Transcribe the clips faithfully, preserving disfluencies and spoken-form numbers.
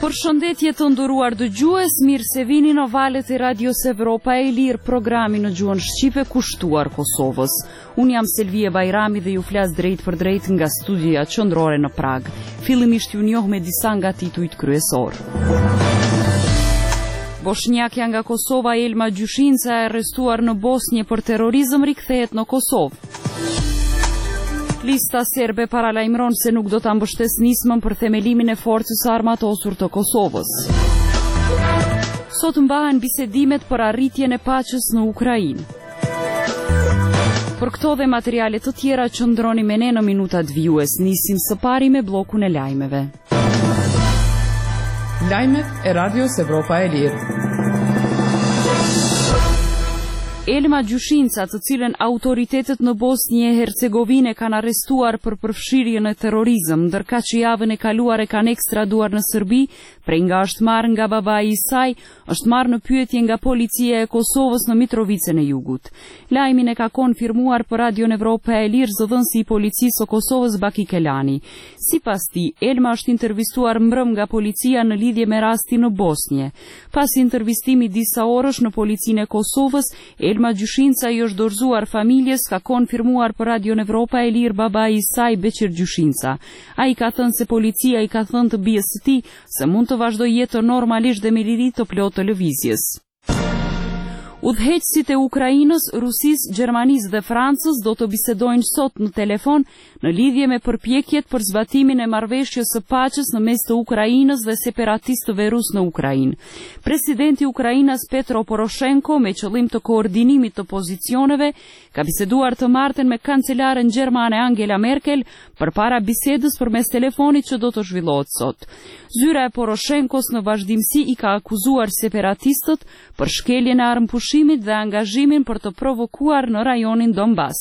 Përshëndetje të nderuar dëgjues, mirë se vini në valët e Radios Evropa e Lirë, programi në gjuhën shqipe kushtuar Kosovës. Unë jam Selvie Bajrami dhe ju flas drejt për drejt nga studioja qendrore në Prag. Fillimisht ju njoh me disa nga titujt kryesor. Bosnjakja nga Kosova Elma Gjyshinca e arrestuar në Bosnjë për terrorizëm rikthehet në Kosovë. Lista serbe paralajmëron se nuk do ta mbështes nismën për themelimin e forcës armatosur të Kosovës. Sot mbahen bisedimet për arritjen e paqes në Ukrainë. Për këto dhe materiale të tjera qëndroni me ne në minutat vijues. Nisim së pari me bllokun e lajmeve. Lajmet e Radios Evropa e Lirë. Elma Gjyshinca, të cilën autoritetet në Bosnjë e Hercegovinë kanë arrestuar për përfshirje në terrorizëm, ndërka që javën e kaluar e kanë ekstraduar në Serbi, prej nga është marrë nga babai i saj, është marrë në pyetje nga policia e Kosovës në Mitrovicën e Jugut. Lajmin e ka konfirmuar për Radion Evropa e Lirë zëdhënësi i policisë së Kosovës Baki Kelani. Sipas tij, Elma është intervistuar mbrëm nga policia në lidhje me rastin në Bosnjë. Pas intervistimit disa orësh në policinë e Kosovës, Elma Gjyshinca i është dorëzuar familjes, ka konfirmuar për Radion Evropa e Lirë babai i saj Beqir Gjyshinca. Ai ka thënë se policia i ka thënë të bijës së tij se mund të vazhdojë jetën normalisht dhe me liri të plotë të lëvizjes. Udhëheqësit e Ukrainës, Rusisë, Gjermanisë dhe Francës do të bisedojnë sot në telefon në lidhje me përpjekjet për zbatimin e marrëveshjes së paqes në mes të Ukrainës dhe separatistëve rusë në Ukrainë. Presidenti i Ukrainës Petro Poroshenko, me qëllim të koordinimit të pozicioneve, ka biseduar të martën me kancelaren gjermane Angela Merkel përpara bisedës përmes telefonit që do të zhvillohet sot. Zyra e Poroshenkos në vazhdimsi i ka akuzuar separatistët për shkeljen e armëpushimit dhe angazhimin për të provokuar në rajonin Donbas.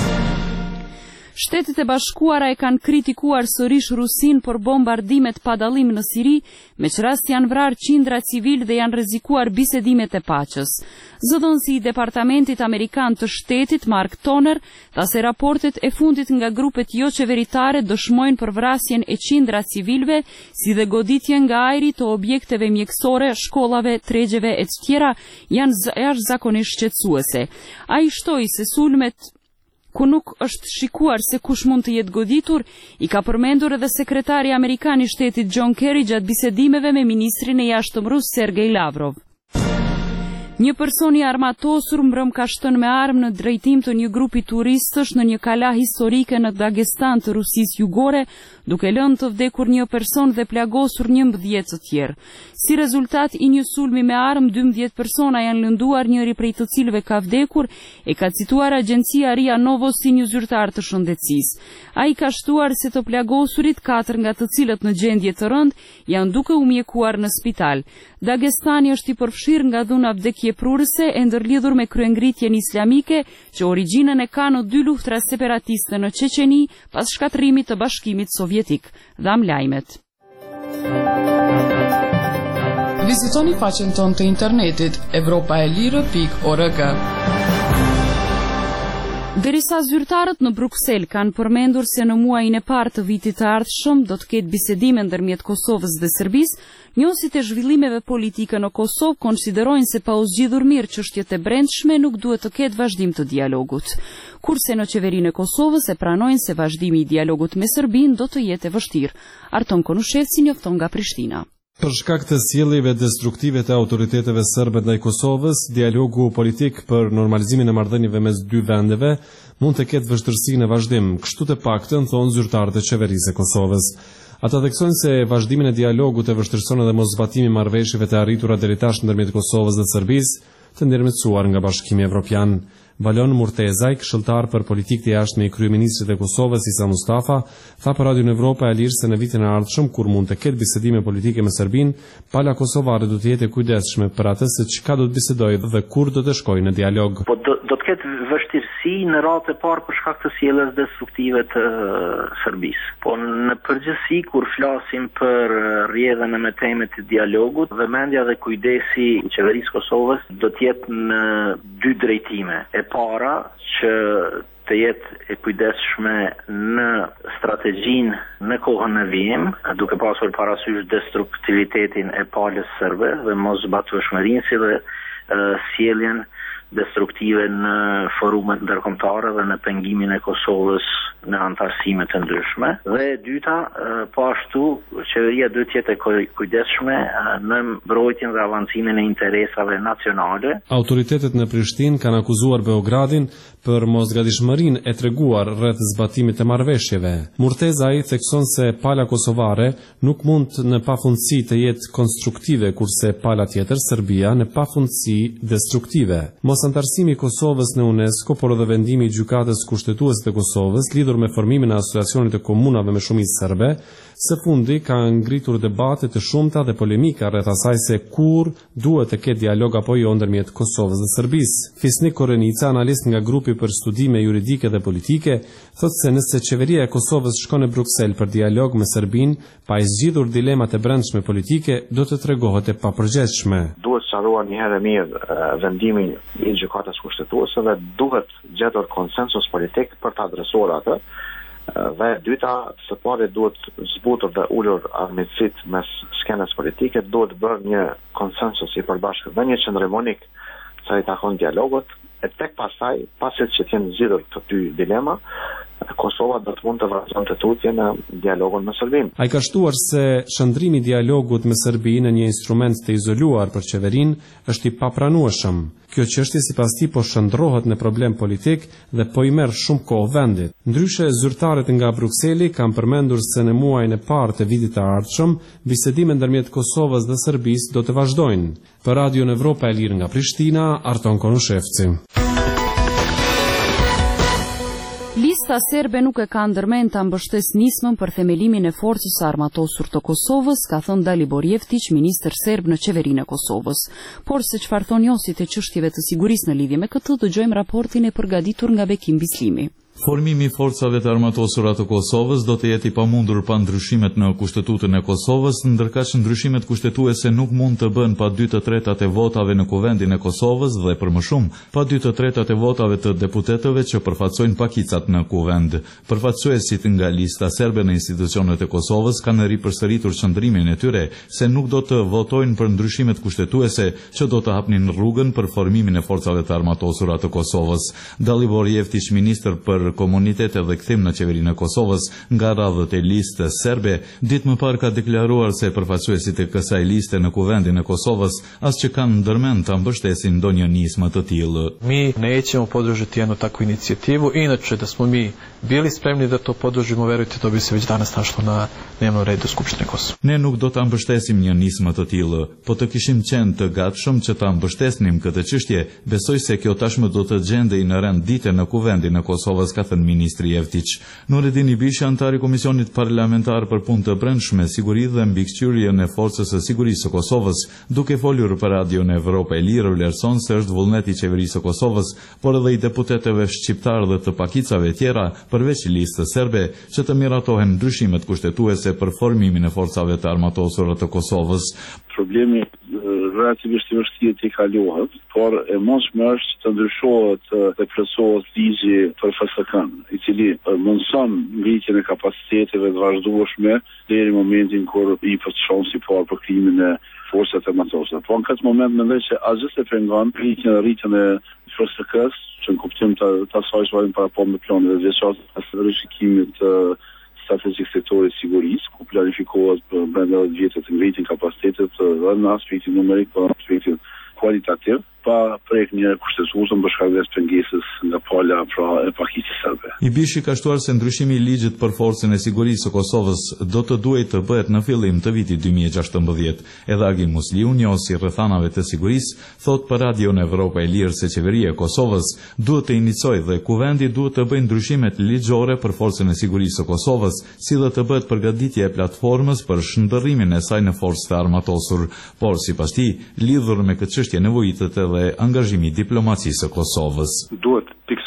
Shtetet e Bashkuara e kanë kritikuar sërish Rusin për bombardimet pa dallim në Siri, me që rast janë vrarë qindra civil dhe janë rrezikuar bisedimet e paqes. Zëdhënësi i Departamentit Amerikan të Shtetit, Mark Toner, tha se raportet e fundit nga grupet jo qeveritare dëshmojnë për vrasjen e qindra civilve, si dhe goditjen nga ajri të objekteve mjekësore, shkollave, tregjeve e tjera janë jashtëzakonisht shqetësuese. Ai shtoi se sulmet ku nuk është shikuar se kush mund të jetë goditur, i ka përmendur edhe sekretari amerikan i shtetit John Kerry gjatë bisedimeve me ministrin e jashtëm rus Sergej Lavrov. Një person i armatosur mbrëm ka shtënë me armë në drejtim të një grupi turistësh në një kala historike në Dagestan të Rusisë Jugore, duke lënë të vdekur një person dhe plagosur njëmbëdhjetë të tjerë. Si rezultat i një sulmi me armë, dymbëdhjetë persona janë lënduar, njëri prej të cilëve ka vdekur, e ka cituar agjencia Ria Novo si një zyrtar të shëndetësisë. Ai ka shtuar se të plagosurit, katër nga të cilët në gjendje të rëndë, janë duke u mjekuar në spital. Dagestani është i përfshirë nga dhuna vdekje prurëse e ndërlidhur me kryengritjen islamike që origjinën e ka në dy luftra separatiste në Çeçeni pas shkatërimit të Bashkimit Sovjetik. Dham lajmet. Vizitoni faqen tonë të internetit evropa e lirë pikë org. Derisa zyrtarët në Bruksel kanë përmendur se në muajin e parë të vitit të ardhshëm do të ketë bisedime ndërmjet Kosovës dhe Serbisë, njësit e zhvillimeve politike në Kosovë konsiderojnë se pa u zgjidhur mirë çështjet e brendshme nuk duhet të ketë vazhdim të dialogut. Kurse në qeverinë e Kosovës e pranojnë se vazhdimi i dialogut me Serbinë do të jetë e vështirë. Arton Konushevci njofton nga Prishtina. Për shkak të sjelljeve destruktive të autoriteteve serbe ndaj Kosovës, dialogu politik për normalizimin e marrëdhënieve mes dy vendeve mund të ketë vështirësi në vazhdim, kështu të paktën thonë zyrtarët e qeverisë së Kosovës. Ata theksojnë se vazhdimin e dialogut e vështirëson edhe moszbatimi i marrëveshjeve të arritura deri tash ndërmjet Kosovës dhe Serbisë, të ndërmjetësuar nga Bashkimi Evropian. Valon Murtezaj, këshilltar për politikë të jashtme i kryeministrit e Kosovës Isa Mustafa, tha për Radion Evropa e Lirë se në vitin e ardhshëm, kur mund të ketë bisedime politike me Serbinë, pala kosovare do të jetë e kujdesshme për atë se çka do të bisedojë dhe kur do të shkojë në dialog. Po do, do të ketë vështirësi në radhë e parë për shkak të sjelljes destruktive të Serbisë. Po në përgjithësi kur flasim për rrjedhën e meteme të dialogut, vëmendja dhe kujdesi i qeverisë Kosovës do të jetë në dy drejtime. E para që të jetë e kujdesshme në strategjinë në kohën e vijim, duke pasur parasysh destruktivitetin e palës serbe dhe mos zbatueshmërinë si dhe uh, sjelljen destruktive në forumet ndërkombëtare dhe në pengimin e Kosovës në antarësime të ndryshme. Dhe e dyta, po ashtu, qeveria duhet të jetë e kujdesshme në mbrojtjen dhe avancimin e interesave nacionale. Autoritetet në Prishtinë kanë akuzuar Beogradin për mosgatishmërinë e treguar rreth zbatimit të marrëveshjeve. Murtezaj thekson se pala kosovare nuk mund në pafundësi të jetë konstruktive, kurse pala tjetër, Serbia, në pafundësi destruktive. Mosantarësimi i Kosovës në UNESCO, por edhe vendimi i gjykatës kushtetuese të Kosovës lidhur me formimin e asociacionit të komunave me shumicë serbe, së fundi ka ngritur debate të shumta dhe polemika rreth asaj se kur duhet të ketë dialog apo jo ndërmjet Kosovës dhe Serbisë. Fisnik Korenica, analist nga grupi për studime juridike dhe politike, thotë se nëse qeveria e Kosovës shkon në Bruksel për dialog me Serbinë, pa i zgjidhur dilemat e brendshme politike, do të tregohet e papërgjithshme. Duhet sqaruar një herë mirë vendimin i gjykatës kushtetuese dhe duhet gjetur konsensus politik për të adresuar atë. Dhe dyta, së pari duhet zbutur dhe ulur armiqësit mes skenës politike, duhet bërë një konsensus i përbashkët dhe një qendrim unik sa i takon dialogut, e tek pastaj, pasi që të jenë zgjidhur këto dy dilema, Kosova do të mund të vazhdonte tutje në dialogun me Serbinë. Ai ka shtuar se shndrimi i dialogut me Serbinë në një instrument të izoluar për qeverinë është i papranueshëm. Kjo çështje sipas tij po shndrohet në problem politik dhe po i merr shumë kohë vendit. Ndryshe, zyrtarët nga Brukseli kanë përmendur se në muajin e parë të vitit të ardhshëm, bisedime ndërmjet Kosovës dhe Serbisë do të vazhdojnë. Për Radion Evropa e Lirë nga Prishtina, Arton Konushevci. Lista serbe nuk e ka ndërmend ta mbështesë nismën për themelimin e forcës së armatosur të Kosovës, ka thënë Dalibor Jeftić, ministër serb në qeverinë e Kosovës. Por se çfarë thon njohësit e çështjeve të sigurisë në lidhje me këtë, dëgjojmë raportin e përgatitur nga Bekim Bislimi. Formimi i forcave të armatosura të Kosovës do të jetë i pamundur pa ndryshimet në Kushtetutën e Kosovës, ndërkaq ndryshimet kushtetuese nuk mund të bëhen pa dy të tretat e votave në Kuvendin e Kosovës dhe për më shumë, pa dy të tretat e votave të deputetëve që përfaqësojnë pakicat në Kuvend. Përfaqësuesit nga lista serbe në institucionet e Kosovës kanë ripërsëritur qëndrimin e tyre se nuk do të votojnë për ndryshimet kushtetuese që do të hapnin rrugën për formimin e forcave të armatosura të Kosovës. Dalibor Jeftić, ministër për komunitete dhe kthim në qeverinë e Kosovës nga radhët e listës serbe, ditë më parë ka deklaruar se përfaqësuesit e kësaj liste në Kuvendin e Kosovës as që kanë ndërmend ta mbështesin ndonjë nismë të tillë. Mi nećemo podržati jednu takvu inicijativu, inače da smo mi bili spremni da to podržimo, verujte, to bi se već danas našlo na dnevnom redu Skupštine Kosovë. Ne nuk do ta mbështesim një nismë të tillë, po të kishim qenë të gatshëm që ta mbështesnim këtë çështje, besoj se kjo tashmë do të gjendej në rend dite në Kuvendin e Kosovës, ka thënë ministri Jeftić. Nureddin Ibishi, antar i Komisionit Parlamentar për Punë të Brendshme, Siguri dhe Mbikëqyrjen e Forcës së Sigurisë së Kosovës, duke folur për Radion Evropa e Lirë, vlerëson se është vullneti i qeverisë së Kosovës, por edhe i deputetëve shqiptar dhe të pakicave tjera, përveç listës serbe, që të miratohen ndryshimet kushtetuese për formimin e forcave të armatosura të Kosovës. Problemi relativisht i vështirë të kalohet, por e mundshme është të ndryshohet dhe plotësohet ligji për F S K-n, i cili mundson ngritjen e kapaciteteve të vazhdueshme deri në momentin kur i përçon si parë për krimin e forcat armatosura. Po në këtë moment mendoj se asgjë se pengon rritjen e rritjen e F S K-s, që në kuptim të të asaj që vajmë para po me planet dhe veçantë as rishikimit të strategjik sektorit sigurisë, ku planifikohet për brenda dhjetë vjetë të ngritin kapacitetet dhe në aspektin numerik, për aspektin kualitativ, pa prek një kushtetuesën për shkak të pengesës nga pala pra e pakicës serbe. Ibishi ka shtuar se ndryshimi i ligjit për forcën e sigurisë së Kosovës do të duhet të bëhet në fillim të vitit dy mijë e gjashtëmbëdhjetë. Edhe Agim Musliu, njohësi i rrethanave të sigurisë, thot për Radion Evropa e Lirë se qeveria e Kosovës duhet të inicojë dhe kuvendi duhet të bëjë ndryshimet ligjore për forcën e sigurisë së Kosovës, si dhe të bëhet përgatitje e platformës për shndërrimin e saj në forcë të armatosur, por sipas tij, lidhur me këtë çështje nevojitet edhe angazhimi i diplomacisë së Kosovës. Duhet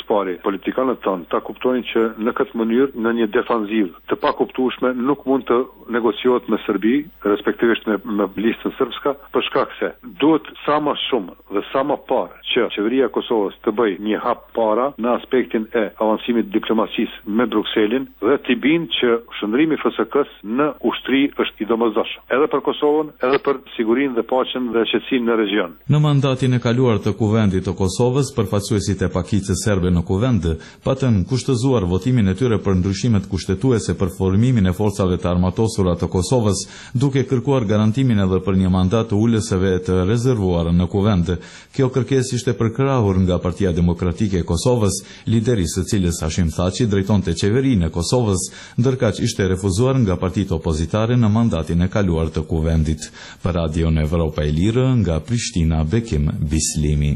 pari, politikanët tanë ta kuptonin që në këtë mënyrë, në një defanzivë të pakuptueshme, nuk mund të negociohet me Serbi, respektivisht me, me listën sërbska, për shkak se duhet sa më shumë dhe sa më parë që qeveria e Kosovës të bëjë një hap para në aspektin e avancimit diplomacisë me Brukselin dhe të binë që shndrimi F S K-s në ushtri është i domosdoshëm, edhe për Kosovën, edhe për sigurinë dhe paqen dhe qetësinë në region. Në mandatin e kaluar të Kuvendit të Kosovës, përfaqësuesit e pakicës serbe në Kuvend patën kushtëzuar votimin e tyre për ndryshimet kushtetuese për formimin e forcave të armatosura të Kosovës, duke kërkuar garantimin edhe për një mandat të ulëseve të rezervuar në Kuvend. Kjo kërkesë ishte përkrahur nga Partia Demokratike e Kosovës, lideri së cilës Hashim Thaçi drejtonte qeverinë e Kosovës, ndërkaq ishte refuzuar nga partitë opozitare në mandatin e kaluar të Kuvendit. Për Radion Evropa e Lirë, nga Prishtina, Bekim Bislimi.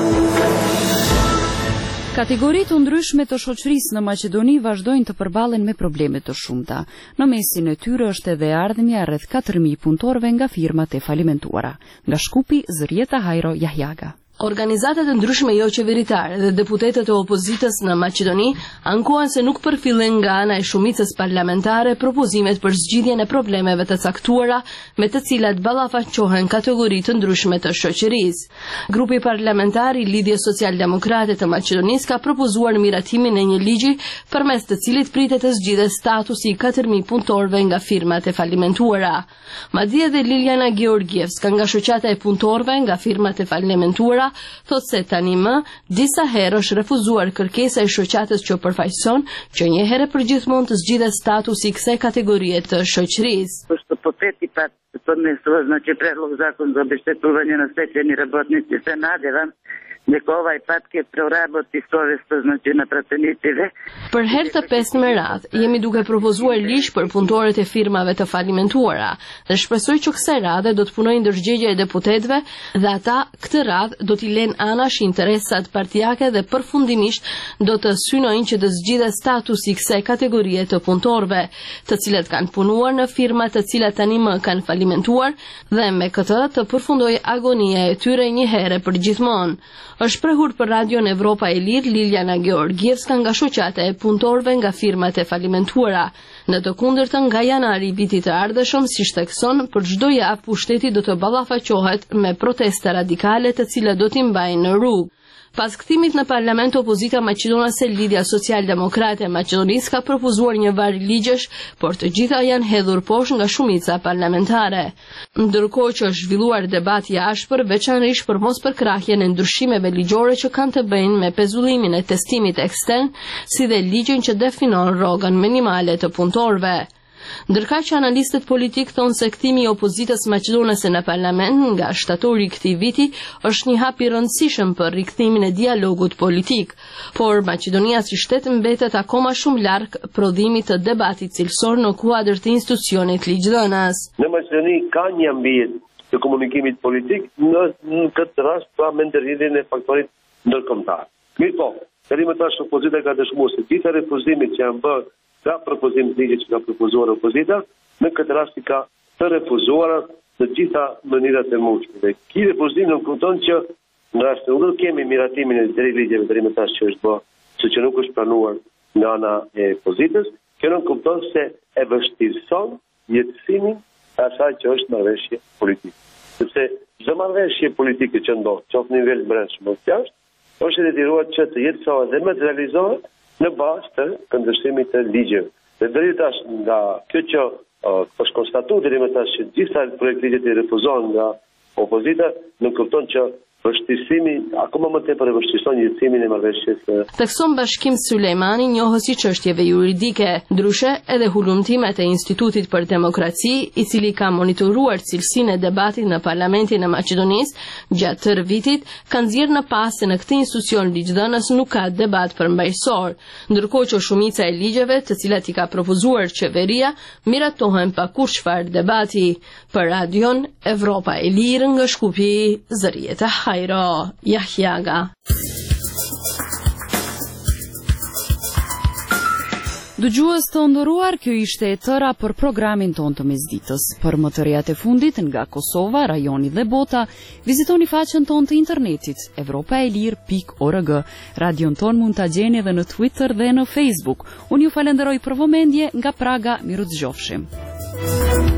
Kategoritë të ndryshme të shoqërisë në Maqedoni vazhdojnë të përballen me probleme të shumta. Në mesin e tyre është edhe ardhmja rreth katër mijë punëtorëve nga firmat e falimentuara. Nga Shkupi, Zërieta Hajro Jahjaga. Organizatat e ndryshme jo qeveritare dhe deputetët e opozitës në Maqedoni ankohen se nuk përfillen nga ana e shumicës parlamentare propozimet për zgjidhjen e problemeve të caktuara me të cilat ballafaqohen kategori të ndryshme të shoqërisë. Grupi parlamentar i Lidhjes Social-Demokrate të Maqedonisë ka propozuar miratimin e një ligji përmes të cilit pritet të zgjidhet statusi i katër mijë punëtorëve nga firmat e falimentuara. Madje edhe Liliana Georgievska nga shoqata e punëtorëve nga firmat e falimentuara thot se tani më disa herë është refuzuar kërkesa e shoqatës që përfaqëson që një herë për gjithmonë të zgjidhet statusi i kësaj kategorie të shoqërisë. Što po peti pat podnesla znači predlog zakon za obeštećivanje na stečajni работници se nadjevam nek ovaj patke proraboti совеsto znači na pratenitive. Për herë të pestë me radhë jemi duke propozuar ligj për punëtorët e firmave të falimentuara dhe shpresoj që kësaj radhe do të punojë ndërgjegja e deputetëve dhe ata këtë radhë do t'i lënë anash interesat partijake dhe përfundimisht do të synojnë që të zgjidhet statusi i kësaj kategorie të punëtorëve, të cilët kanë punuar në firma të cilat tani më kanë falimentuar dhe me këtë të përfundojë agonia e tyre një herë për gjithmonë. Është prehur për Radion Evropa e Lirë Liliana Georgievska nga shoqata e punëtorëve nga firmat e falimentuara. Në të kundërtën, nga janari i vitit të ardhshëm, siç thekson, për çdo javë pushteti do të ballafaqohet me protesta radikale të cilat do t'i mbajnë në rrugë. Pas kthimit në parlament, opozita maqedonase Lidhja Social-Demokrate e Maqedonisë ka propozuar një varg ligjesh, por të gjitha janë hedhur poshtë nga shumica parlamentare. Ndërkohë që është zhvilluar debati i ashpër, veçanërisht për mospërkrahjen e ndryshimeve ligjore që kanë të bëjnë me pezullimin e testimit ekstern, si dhe ligjin që definon rrogën minimale të punëtorëve. Ndërka që analistët politik thonë se kthimi i opozitës maqedonase në parlament nga shtatori i këtij viti është një hap i rëndësishëm për rikthimin e dialogut politik, por Maqedonia si shtet mbetet akoma shumë larg prodhimit të debatit cilësor në kuadër të institucionit ligjdhënës. Në Maqedoni ka një ambient të komunikimit politik në, në këtë rast pra me ndërhidhjen e faktorit ndërkombëtar. Mirë po, deri më tash opozita ka dëshmuar se gjitha refuzimit që janë bërë ka propozim të ligjit që ka propozuar opozita, në këtë rast i ka të refuzuara në gjitha mënyrat e mundshme. Dhe ky refuzim nuk kupton që nga se nuk kemi miratimin e deri ligjeve deri më tash që është bërë, që, që nuk është pranuar nga ana e opozitës, kjo nuk kupton se e vështirëson jetësimin e asaj që është marrëveshje politike. Sepse çdo marrëveshje politike që ndodh, qoftë në nivel brendshëm ose jashtë, është detyruar që të jetë sa dhe më të realizohet në bazë të këndvështrimit të ligjeve. Dhe deri tash nga kjo që uh, është konstatuar deri më tash që gjitha projekt ligjet i refuzohen nga opozita, nuk kupton që vështirësimi akoma më tepër e vështirëson jetësimin e marrëveshjes. Thekson Bashkim Sulejmani, njohës i çështjeve juridike, ndryshe edhe hulumtimet e Institutit për Demokraci, i cili ka monitoruar cilësinë e debatit në Parlamentin e Maqedonisë gjatë tërë vitit, kanë nxjerrë në pas se në këtë institucion ligjdhënës nuk ka debat përmbajtësor, ndërkohë që shumica e ligjeve të cilat i ka propozuar qeveria miratohen pa kurrë debati. Për Radion Evropa e Lirë nga Shkupi, Zërieta Hajro Jahjaga. Dëgjues të nderuar, kjo ishte e tëra për programin tonë të mesditës. Për më të rejat e fundit nga Kosova, rajoni dhe bota, vizitoni faqen tonë të internetit evropa e lirë pikë org. Radion tonë mund ta gjeni edhe në Twitter dhe në Facebook. Unë ju falenderoj për vëmendje nga Praga, miru dëgjofshim.